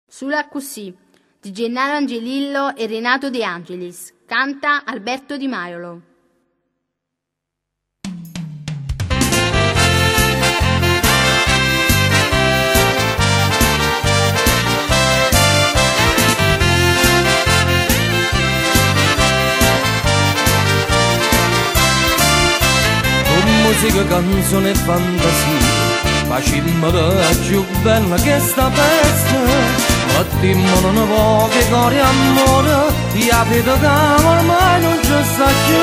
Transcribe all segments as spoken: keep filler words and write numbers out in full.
Sulla Cussì di Gennaro Angelillo e Renato De Angelis. Canta Alberto Di Maiolo. Musica, canzone e fantasia, facimmo da più bella che sta festa. Battimmo non poche cori amore, la vita che ormai non ci sta più.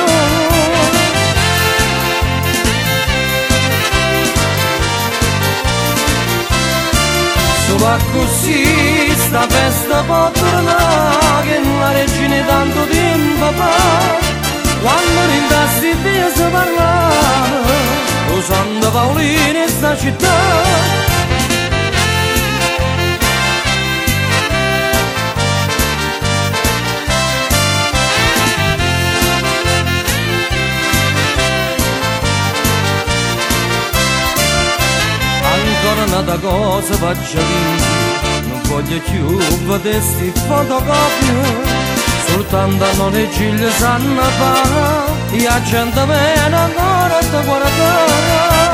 Solo così sta festa può tornare, che la regina tanto tempo fa. Quando rindasti via si parlava, lo Santa Paolina in sta città. Ancora un'altra cosa faccio via, non voglio più vedere sti fotocopie. Soltanto a non le ciglia sanno fare, e a gente meno ancora da guardare.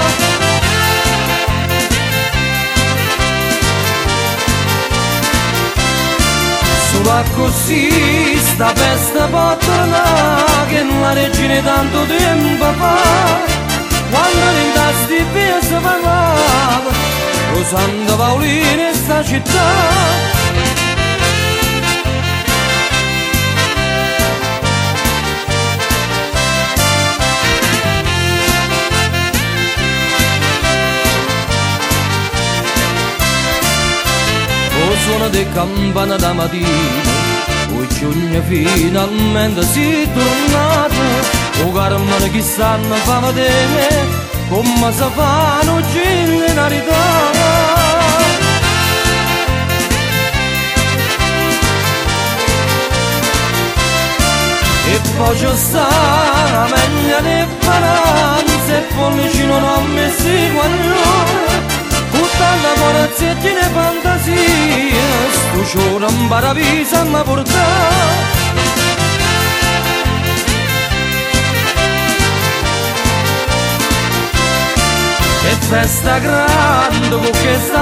Solo così sta festa può tornare, che la regina tanto tempo fa. Quando rindasti via si parlava, lo Santa Paolina in sta città. Suono di campana da mattina, poi giugno finalmente si è tornato. O carmine chi stanno fa vedere come si fanno giri in arità. E poi c'è sta la meglia di paranze, e poi vicino non mi si guaglione. Tanta corazzetti e fantasia, sto giorno in paradiso mi porta. E festa grande con questa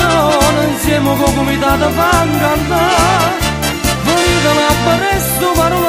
associazione, insieme con il comitato fan cantare. Venite a presto,